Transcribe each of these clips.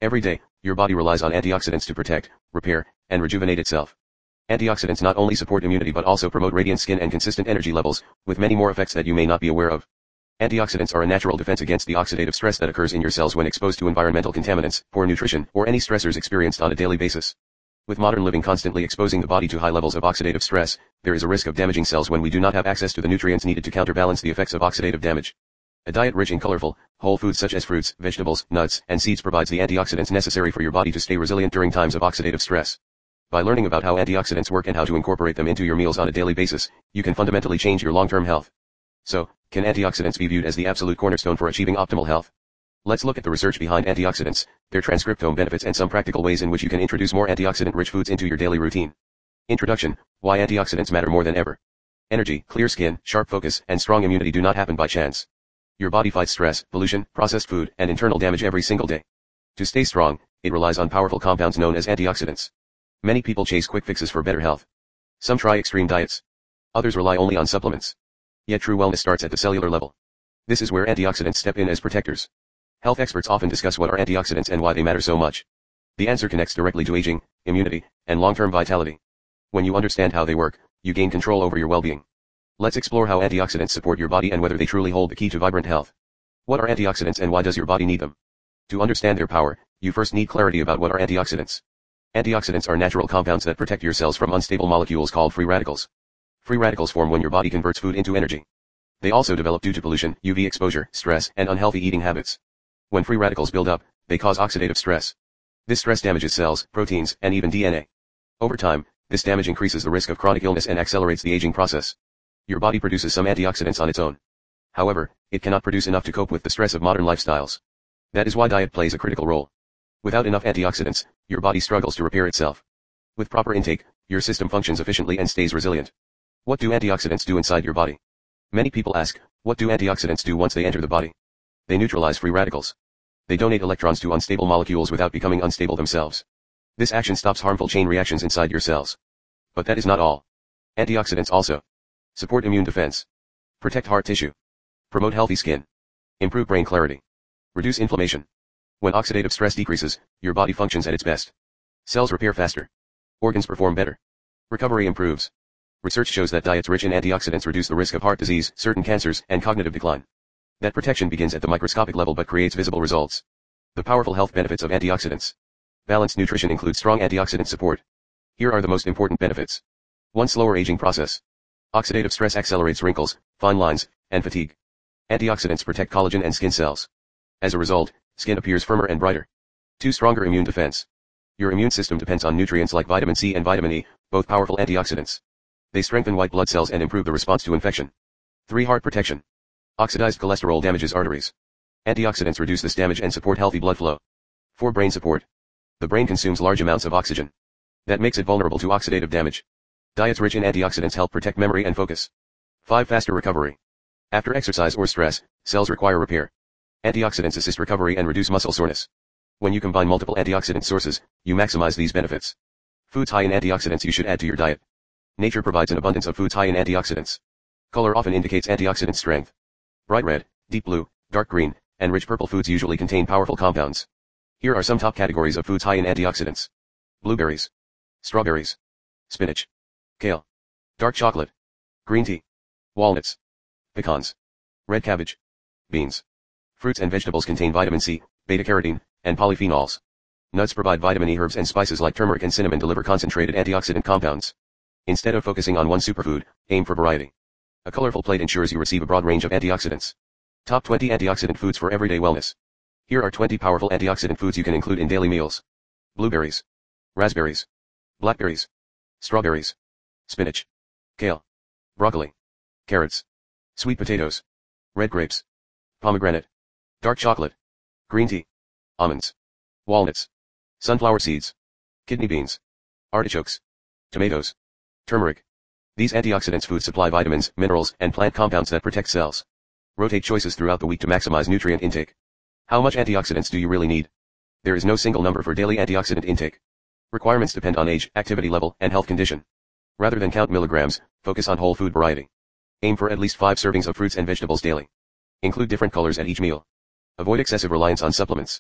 Every day, your body relies on antioxidants to protect, repair, and rejuvenate itself. Antioxidants not only support immunity but also promote radiant skin and consistent energy levels, with many more effects that you may not be aware of. Antioxidants are a natural defense against the oxidative stress that occurs in your cells when exposed to environmental contaminants, poor nutrition, or any stressors experienced on a daily basis. With modern living constantly exposing the body to high levels of oxidative stress, there is a risk of damaging cells when we do not have access to the nutrients needed to counterbalance the effects of oxidative damage. A diet rich in colorful, whole foods such as fruits, vegetables, nuts, and seeds provides the antioxidants necessary for your body to stay resilient during times of oxidative stress. By learning about how antioxidants work and how to incorporate them into your meals on a daily basis, you can fundamentally change your long-term health. So, can antioxidants be viewed as the absolute cornerstone for achieving optimal health? Let's look at the research behind antioxidants, their transcriptome benefits and some practical ways in which you can introduce more antioxidant-rich foods into your daily routine. Introduction: Why antioxidants matter more than ever. Energy, clear skin, sharp focus, and strong immunity do not happen by chance. Your body fights stress, pollution, processed food, and internal damage every single day. To stay strong, it relies on powerful compounds known as antioxidants. Many people chase quick fixes for better health. Some try extreme diets. Others rely only on supplements. Yet true wellness starts at the cellular level. This is where antioxidants step in as protectors. Health experts often discuss what are antioxidants and why they matter so much. The answer connects directly to aging, immunity, and long-term vitality. When you understand how they work, you gain control over your well-being. Let's explore how antioxidants support your body and whether they truly hold the key to vibrant health. What are antioxidants and why does your body need them? To understand their power, you first need clarity about what are antioxidants. Antioxidants are natural compounds that protect your cells from unstable molecules called free radicals. Free radicals form when your body converts food into energy. They also develop due to pollution, UV exposure, stress, and unhealthy eating habits. When free radicals build up, they cause oxidative stress. This stress damages cells, proteins, and even DNA. Over time, this damage increases the risk of chronic illness and accelerates the aging process. Your body produces some antioxidants on its own. However, it cannot produce enough to cope with the stress of modern lifestyles. That is why diet plays a critical role. Without enough antioxidants, your body struggles to repair itself. With proper intake, your system functions efficiently and stays resilient. What do antioxidants do inside your body? Many people ask, what do antioxidants do once they enter the body? They neutralize free radicals. They donate electrons to unstable molecules without becoming unstable themselves. This action stops harmful chain reactions inside your cells. But that is not all. Antioxidants also support immune defense, protect heart tissue, promote healthy skin, improve brain clarity, reduce inflammation. When oxidative stress decreases, your body functions at its best. Cells repair faster. Organs perform better. Recovery improves. Research shows that diets rich in antioxidants reduce the risk of heart disease, certain cancers, and cognitive decline. That protection begins at the microscopic level but creates visible results. The powerful health benefits of antioxidants. Balanced nutrition includes strong antioxidant support. Here are the most important benefits. 1. Slower aging process. Oxidative stress accelerates wrinkles, fine lines, and fatigue. Antioxidants protect collagen and skin cells. As a result, skin appears firmer and brighter. 2. Stronger immune defense. Your immune system depends on nutrients like vitamin C and vitamin E, both powerful antioxidants. They strengthen white blood cells and improve the response to infection. 3. Heart protection. Oxidized cholesterol damages arteries. Antioxidants reduce this damage and support healthy blood flow. 4. Brain support. The brain consumes large amounts of oxygen. That makes it vulnerable to oxidative damage. Diets rich in antioxidants help protect memory and focus. 5. Faster recovery. After exercise or stress, cells require repair. Antioxidants assist recovery and reduce muscle soreness. When you combine multiple antioxidant sources, you maximize these benefits. Foods high in antioxidants you should add to your diet. Nature provides an abundance of foods high in antioxidants. Color often indicates antioxidant strength. Bright red, deep blue, dark green, and rich purple foods usually contain powerful compounds. Here are some top categories of foods high in antioxidants. Blueberries, strawberries, spinach, kale, dark chocolate, green tea, walnuts, pecans, red cabbage, beans. Fruits and vegetables contain vitamin C, beta-carotene, and polyphenols. Nuts provide vitamin E. Herbs and spices like turmeric and cinnamon deliver concentrated antioxidant compounds. Instead of focusing on one superfood, aim for variety. A colorful plate ensures you receive a broad range of antioxidants. Top 20 antioxidant foods for everyday wellness. Here are 20 powerful antioxidant foods you can include in daily meals. Blueberries, raspberries, blackberries, strawberries, spinach, kale, broccoli, carrots, sweet potatoes, red grapes, pomegranate, dark chocolate, green tea, almonds, walnuts, sunflower seeds, kidney beans, artichokes, tomatoes, turmeric. These antioxidants foods supply vitamins, minerals, and plant compounds that protect cells. Rotate choices throughout the week to maximize nutrient intake. How much antioxidants do you really need? There is no single number for daily antioxidant intake. Requirements depend on age, activity level, and health condition. Rather than count milligrams, focus on whole food variety. Aim for at least 5 servings of fruits and vegetables daily. Include different colors at each meal. Avoid excessive reliance on supplements.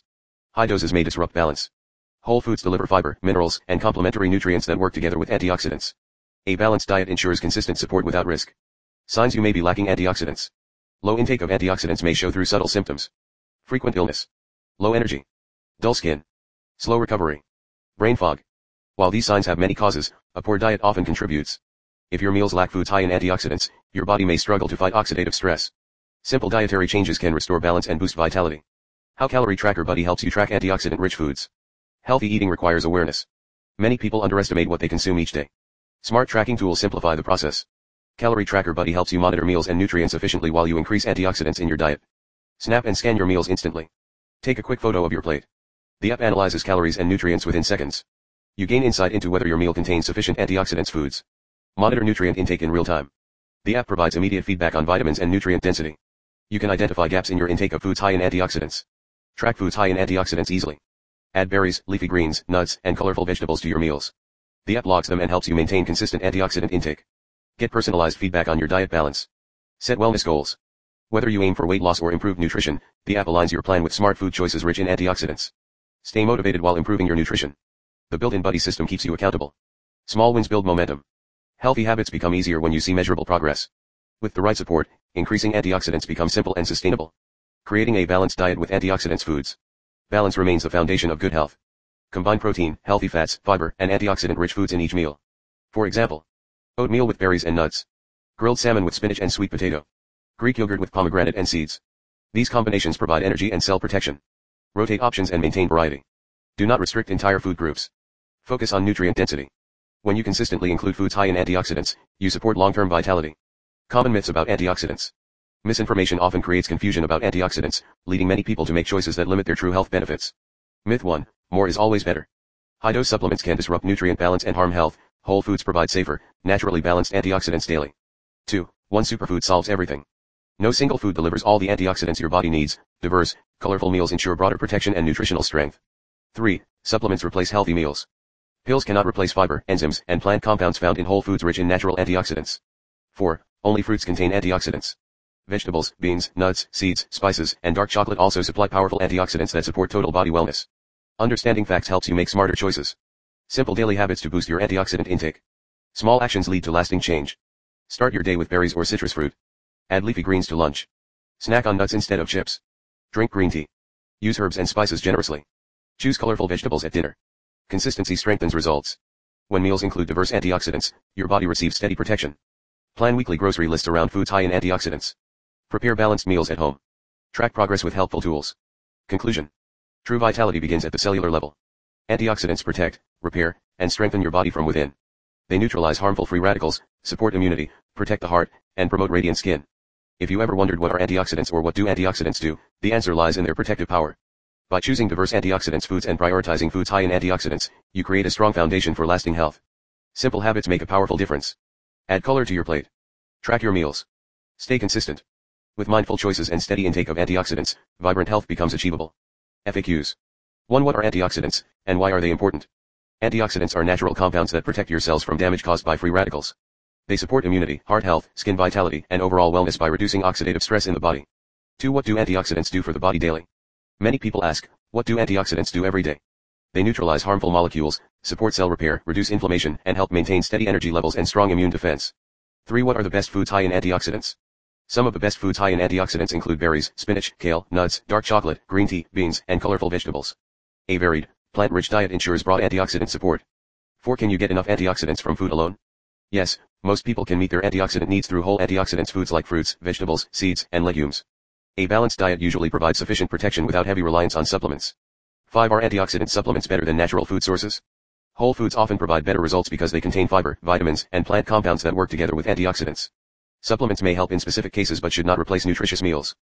High doses may disrupt balance. Whole foods deliver fiber, minerals, and complementary nutrients that work together with antioxidants. A balanced diet ensures consistent support without risk. Signs you may be lacking antioxidants. Low intake of antioxidants may show through subtle symptoms. Frequent illness. Low energy. Dull skin. Slow recovery. Brain fog. While these signs have many causes, a poor diet often contributes. If your meals lack foods high in antioxidants, your body may struggle to fight oxidative stress. Simple dietary changes can restore balance and boost vitality. How Calorie Tracker Buddy helps you track antioxidant-rich foods. Healthy eating requires awareness. Many people underestimate what they consume each day. Smart tracking tools simplify the process. Calorie Tracker Buddy helps you monitor meals and nutrients efficiently while you increase antioxidants in your diet. Snap and scan your meals instantly. Take a quick photo of your plate. The app analyzes calories and nutrients within seconds. You gain insight into whether your meal contains sufficient antioxidants foods. Monitor nutrient intake in real time. The app provides immediate feedback on vitamins and nutrient density. You can identify gaps in your intake of foods high in antioxidants. Track foods high in antioxidants easily. Add berries, leafy greens, nuts, and colorful vegetables to your meals. The app logs them and helps you maintain consistent antioxidant intake. Get personalized feedback on your diet balance. Set wellness goals. Whether you aim for weight loss or improved nutrition, the app aligns your plan with smart food choices rich in antioxidants. Stay motivated while improving your nutrition. The built-in buddy system keeps you accountable. Small wins build momentum. Healthy habits become easier when you see measurable progress. With the right support, increasing antioxidants becomes simple and sustainable. Creating a balanced diet with antioxidants foods. Balance remains the foundation of good health. Combine protein, healthy fats, fiber, and antioxidant-rich foods in each meal. For example, oatmeal with berries and nuts. Grilled salmon with spinach and sweet potato. Greek yogurt with pomegranate and seeds. These combinations provide energy and cell protection. Rotate options and maintain variety. Do not restrict entire food groups. Focus on nutrient density. When you consistently include foods high in antioxidants, you support long-term vitality. Common myths about antioxidants. Misinformation often creates confusion about antioxidants, leading many people to make choices that limit their true health benefits. Myth 1. More is always better. High-dose supplements can disrupt nutrient balance and harm health. Whole foods provide safer, naturally balanced antioxidants daily. 2. One superfood solves everything. No single food delivers all the antioxidants your body needs. Diverse, colorful meals ensure broader protection and nutritional strength. 3. Supplements replace healthy meals. Pills cannot replace fiber, enzymes, and plant compounds found in whole foods rich in natural antioxidants. 4. Only fruits contain antioxidants. Vegetables, beans, nuts, seeds, spices, and dark chocolate also supply powerful antioxidants that support total body wellness. Understanding facts helps you make smarter choices. Simple daily habits to boost your antioxidant intake. Small actions lead to lasting change. Start your day with berries or citrus fruit. Add leafy greens to lunch. Snack on nuts instead of chips. Drink green tea. Use herbs and spices generously. Choose colorful vegetables at dinner. Consistency strengthens results. When meals include diverse antioxidants, your body receives steady protection. Plan weekly grocery lists around foods high in antioxidants. Prepare balanced meals at home. Track progress with helpful tools. Conclusion. True vitality begins at the cellular level. Antioxidants protect, repair, and strengthen your body from within. They neutralize harmful free radicals, support immunity, protect the heart, and promote radiant skin. If you ever wondered what are antioxidants or what do antioxidants do, the answer lies in their protective power. By choosing diverse antioxidants foods and prioritizing foods high in antioxidants, you create a strong foundation for lasting health. Simple habits make a powerful difference. Add color to your plate. Track your meals. Stay consistent. With mindful choices and steady intake of antioxidants, vibrant health becomes achievable. FAQs. 1. What are antioxidants, and why are they important? Antioxidants are natural compounds that protect your cells from damage caused by free radicals. They support immunity, heart health, skin vitality, and overall wellness by reducing oxidative stress in the body. 2. What do antioxidants do for the body daily? Many people ask, what do antioxidants do every day? They neutralize harmful molecules, support cell repair, reduce inflammation, and help maintain steady energy levels and strong immune defense. 3. What are the best foods high in antioxidants? Some of the best foods high in antioxidants include berries, spinach, kale, nuts, dark chocolate, green tea, beans, and colorful vegetables. A varied, plant-rich diet ensures broad antioxidant support. 4. Can you get enough antioxidants from food alone? Yes, most people can meet their antioxidant needs through whole antioxidants foods like fruits, vegetables, seeds, and legumes. A balanced diet usually provides sufficient protection without heavy reliance on supplements. 5. Are antioxidant supplements better than natural food sources? Whole foods often provide better results because they contain fiber, vitamins, and plant compounds that work together with antioxidants. Supplements may help in specific cases but should not replace nutritious meals.